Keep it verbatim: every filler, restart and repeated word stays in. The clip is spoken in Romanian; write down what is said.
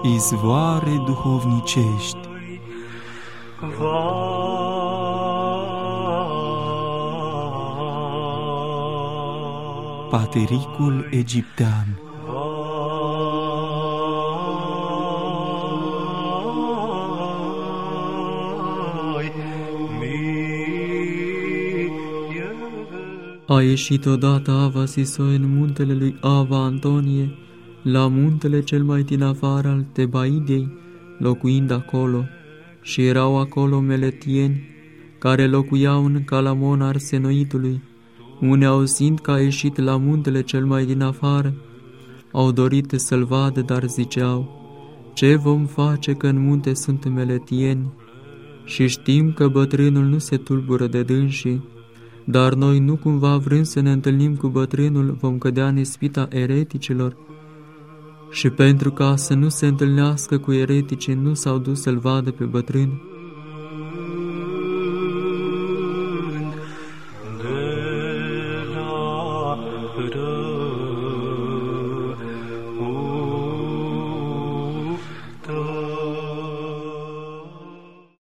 izvoare duhovnicești. Patericul egiptean. A ieșit odată Ava Sisoi în muntele lui Ava Antonie, la muntele cel mai din afară al Tebaidiei, locuind acolo, și erau acolo meletieni, care locuiau în Calamon Arsenoitului, unde, auzind că a ieșit la muntele cel mai din afară, au dorit să-l vadă, dar ziceau: ce vom face că în munte sunt meletieni? Și știm că bătrânul nu se tulbură de dânsii, dar noi nu cumva vrând să ne întâlnim cu bătrânul vom cădea în ispita ereticilor? Și pentru ca să nu se întâlnească cu ereticii, nu s-au dus să-l vadă pe bătrân.